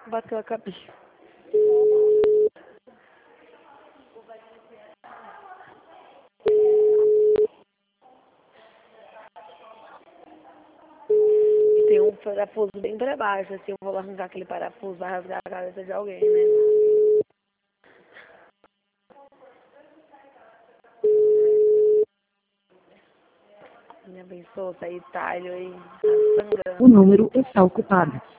Bateu a cabeça. E tem um parafuso bem pra baixo, assim, eu vou arrancar aquele parafuso, vai rasgar a cabeça de alguém, né? Me abençoa, sair talho aí, O sangrando. número está ocupado.